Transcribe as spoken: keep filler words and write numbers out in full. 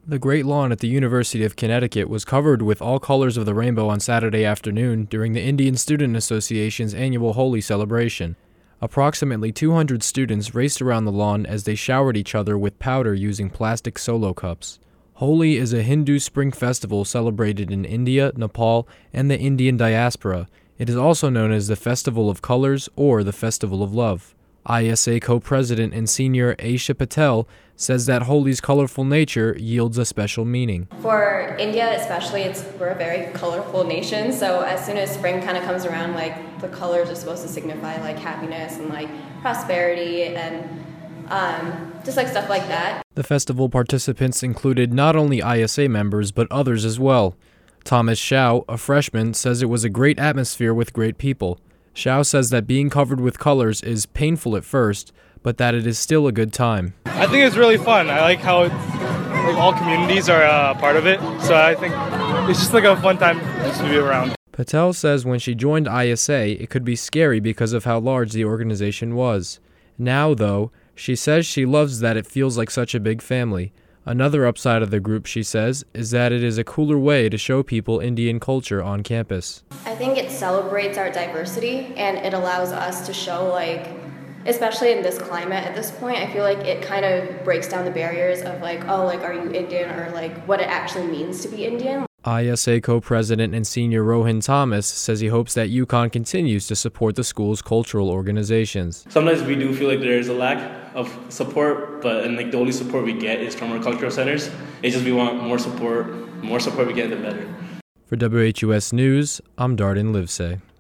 The Great Lawn at the University of Connecticut was covered with all colors of the rainbow on Saturday afternoon during the Indian Student Association's annual Holi celebration. Approximately two hundred students raced around the lawn as they showered each other with powder using plastic solo cups. Holi is a Hindu spring festival celebrated in India, Nepal, and the Indian diaspora. It is also known as the Festival of Colors or the Festival of Love. I S A co-president and senior Aisha Patel says that Holi's colorful nature yields a special meaning. For India especially, it's we're a very colorful nation, so as soon as spring kind of comes around, like the colors are supposed to signify like happiness and like prosperity and um, just like stuff like that. The festival participants included not only I S A members but others as well. Thomas Shao, a freshman, says it was a great atmosphere with great people. Shao says that being covered with colors is painful at first, but that it is still a good time. I think it's really fun. I like how like, all communities are uh, part of it, so I think it's just like a fun time just to be around. Patel says when she joined I S A, it could be scary because of how large the organization was. Now, though, she says she loves that it feels like such a big family. Another upside of the group, she says, is that it is a cooler way to show people Indian culture on campus. I think it celebrates our diversity and it allows us to show, like, especially in this climate at this point, I feel like it kind of breaks down the barriers of like, oh, like, are you Indian, or like what it actually means to be Indian. I S A co-president and senior Rohan Thomas says he hopes that UConn continues to support the school's cultural organizations. Sometimes we do feel like there is a lack of support, but and like the only support we get is from our cultural centers. It's just we want more support. More support we get, the better. For W H U S News, I'm Darden Livesay.